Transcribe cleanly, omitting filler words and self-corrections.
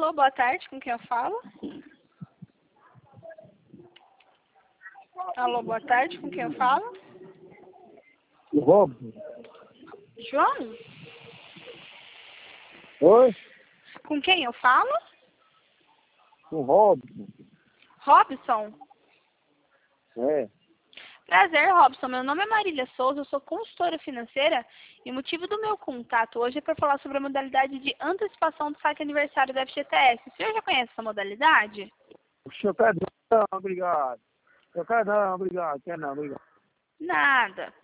Alô, boa tarde, com quem eu falo? Alô, boa tarde, com quem eu falo? O Robson. João? Oi? Com quem eu falo? O Robson. Robson? É. Prazer, Robson. Meu nome é Marília Souza, eu sou consultora financeira e o motivo do meu contato hoje é para falar sobre a modalidade de antecipação do saque aniversário da FGTS. O senhor já conhece essa modalidade? Puxa, eu quero não, obrigado. Eu quero não, obrigado. Quero não, obrigado. Nada.